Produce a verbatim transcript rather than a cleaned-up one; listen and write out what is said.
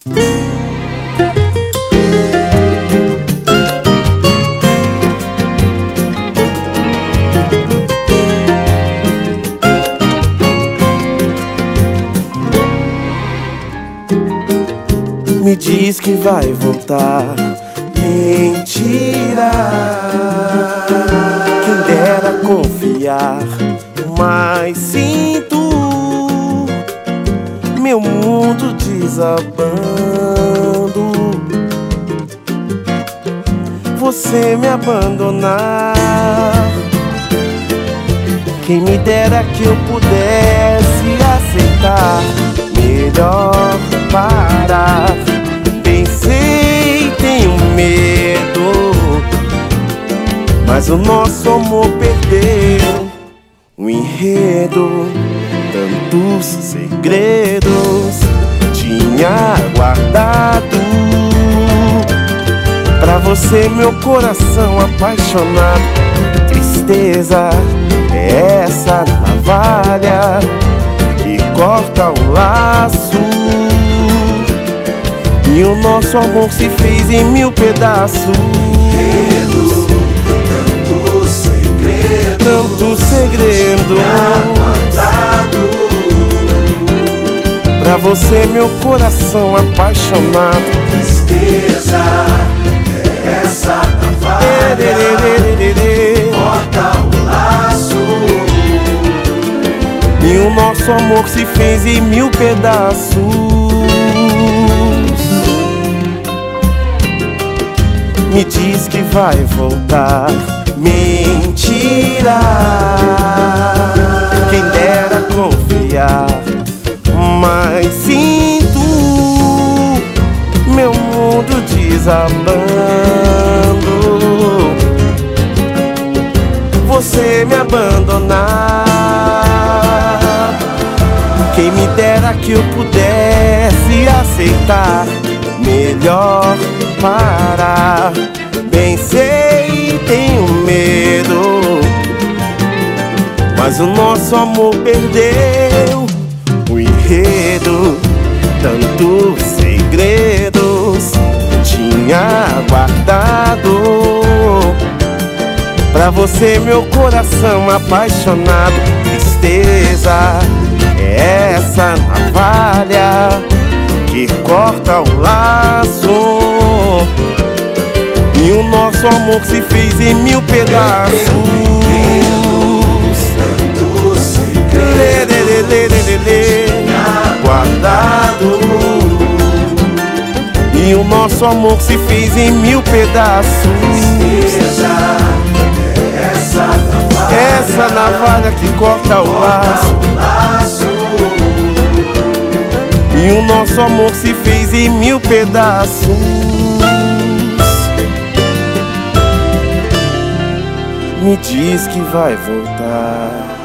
Me diz que vai voltar. Mentira. Quem dera confiar, mas sinto meu mundo desabando. Você me abandonar. Quem me dera que eu pudesse aceitar. Melhor parar. Pensei, tenho medo, mas o nosso amor perdeu o enredo. Tantos segredos tinha guardado pra você, meu coração apaixonado. Tristeza é essa navalha que corta o laço, e o nosso amor se fez em mil pedaços. Tanto segredo, Tanto segredo pra você, meu coração apaixonado. tristeza é essa navalha, corta o laço, e o nosso amor se fez em mil pedaços. Me diz que vai voltar. Mentira. Quem dera confiar, mas sinto meu mundo desabando. Você me abandonar. Quem me dera que eu pudesse aceitar. Melhor parar. Bem sei, tenho medo, mas o nosso amor perdeu o enredo. Tantos segredos tinha guardado pra você, meu coração apaixonado. Tristeza é essa navalha que corta o laço, e o nosso amor se fez em mil pedaços. tanto segredo Guardado, e o nosso amor se fez em mil pedaços. tristeza é essa navalha, Essa navalha que corta o laço, o laço, e o nosso amor se fez em mil pedaços. Me diz que vai voltar.